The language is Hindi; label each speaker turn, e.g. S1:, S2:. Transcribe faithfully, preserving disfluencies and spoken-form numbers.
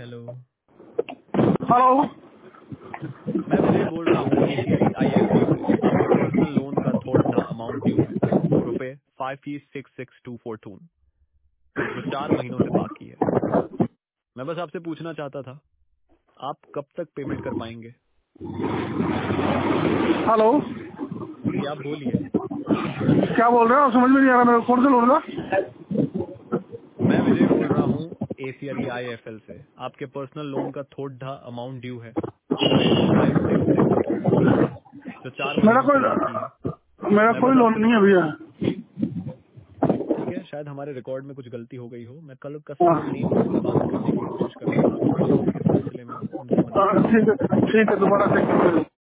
S1: हेलो।
S2: हेलो।
S1: मैं विजय बोल रहा हूँ एसीआई आईएफएल से। आपके पर्सनल लोन का थोड़ा अमाउंट ड्यू है, रुपए five six six two four two, जो चार महीनों से बाकी है। मैं बस आपसे पूछना चाहता था, आप कब तक पेमेंट कर पाएंगे?
S2: हेलो।
S1: जी आप बोलिए।
S2: क्या बोल रहे हो? समझ में नहीं आ रहा मेरे को। कौन सा लोन का?
S1: मैं विजय बोल रहा हूँ एसीआई आईएफएल से। आपके पर्सनल लोन का थोड़ा अमाउंट ड्यू है, रुपए फाइव सिक्स सिक्स टू, जो चार
S2: मेरा
S1: महीनों से बाकी है।
S2: कोई मेरा
S1: मैं
S2: कोई
S1: बस
S2: लोन
S1: आपसे
S2: नहीं है भैया।
S1: ठीक है, शायद हमारे रिकॉर्ड में कुछ गलती हो गई हो। मैं कल
S2: हाँ,
S1: कस्टमर नेम से बात करने की कोशिश कर रहा था, आप किस सिलसिले में हो उनकी मदद
S2: हाँ,
S1: करने की।
S2: ठीक है ठीक है, दोबारा चेक कर लेंगे।